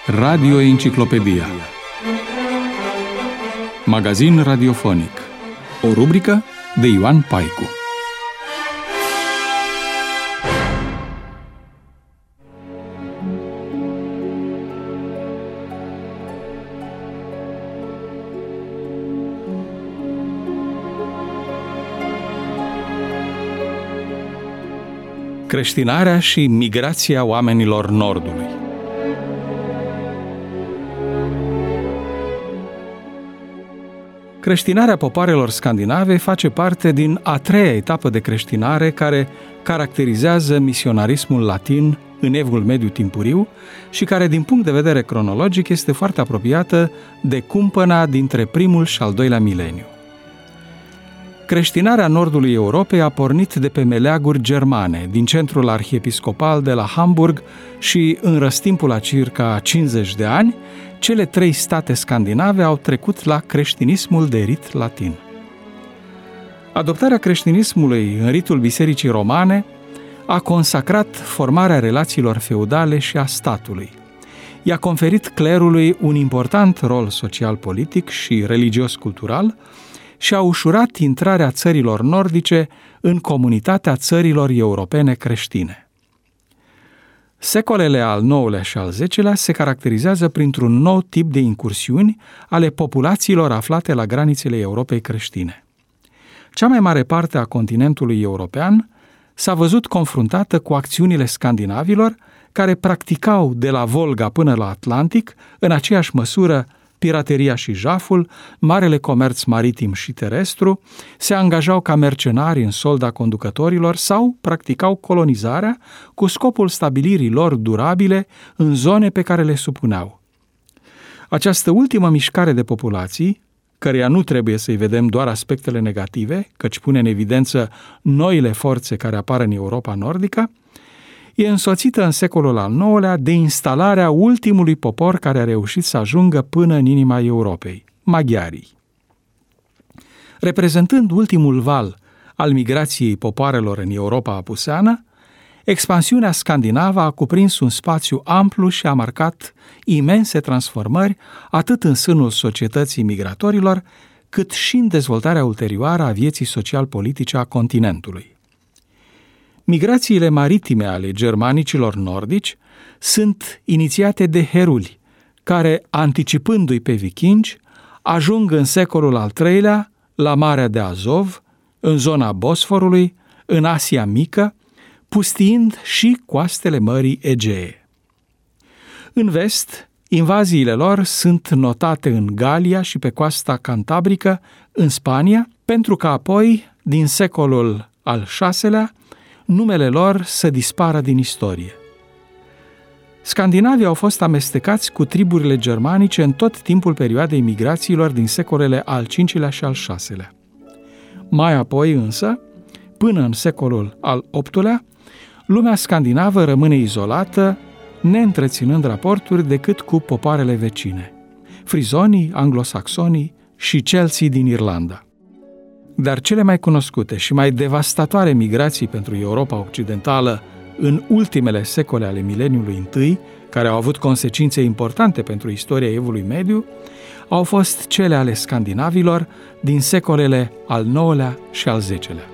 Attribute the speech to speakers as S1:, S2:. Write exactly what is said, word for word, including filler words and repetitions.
S1: Radio Enciclopedia. Magazin radiofonic. O rubrică de Ioan Paicu. Creștinarea și migrația oamenilor Nordului. Creștinarea popoarelor scandinave face parte din a treia etapă de creștinare care caracterizează misionarismul latin în Evul Mediu timpuriu și care, din punct de vedere cronologic, este foarte apropiată de cumpăna dintre primul și al doilea mileniu. Creștinarea nordului Europei a pornit de pe meleaguri germane, din centrul arhiepiscopal de la Hamburg și, în răstimpul a circa cincizeci de ani, cele trei state scandinave au trecut la creștinismul de rit latin. Adoptarea creștinismului în ritul Bisericii Romane a consacrat formarea relațiilor feudale și a statului. I-a conferit clerului un important rol social-politic și religios-cultural și a ușurat intrarea țărilor nordice în comunitatea țărilor europene creștine. Secolele al nouălea și al zecelea se caracterizează printr-un nou tip de incursiuni ale populațiilor aflate la granițele Europei creștine. Cea mai mare parte a continentului european s-a văzut confruntată cu acțiunile scandinavilor, care practicau de la Volga până la Atlantic, în aceeași măsură, pirateria și jaful, marele comerț maritim și terestru, se angajau ca mercenari în solda conducătorilor sau practicau colonizarea cu scopul stabilirii lor durabile în zone pe care le supuneau. Această ultimă mișcare de populații, căreia nu trebuie să-i vedem doar aspectele negative, căci pune în evidență noile forțe care apar în Europa nordică, e însoțită în secolul al nouălea de instalarea ultimului popor care a reușit să ajungă până în inima Europei, maghiarii. Reprezentând ultimul val al migrației popoarelor în Europa apuseană, expansiunea scandinavă a cuprins un spațiu amplu și a marcat imense transformări atât în sânul societății migratorilor, cât și în dezvoltarea ulterioară a vieții social-politice a continentului. Migrațiile maritime ale germanicilor nordici sunt inițiate de heruli, care, anticipându-i pe vikingi, ajung în secolul al treilea la Marea de Azov, în zona Bosforului, în Asia Mică, pustiind și coastele Mării Egee. În vest, invaziile lor sunt notate în Galia și pe coasta Cantabrică, în Spania, pentru că apoi, din secolul al șaselea, numele lor să dispară din istorie. Scandinavii au fost amestecați cu triburile germanice în tot timpul perioadei migrațiilor din secolele al cincilea și al șaselea. Mai apoi însă, până în secolul al optulea, lumea scandinavă rămâne izolată, neîntreținând raporturi decât cu popoarele vecine, frizonii, anglosaxonii și celții din Irlanda. Dar cele mai cunoscute și mai devastatoare migrații pentru Europa Occidentală în ultimele secole ale mileniului întâi, care au avut consecințe importante pentru istoria Evului Mediu, au fost cele ale scandinavilor din secolele al nouălea și al zecelea.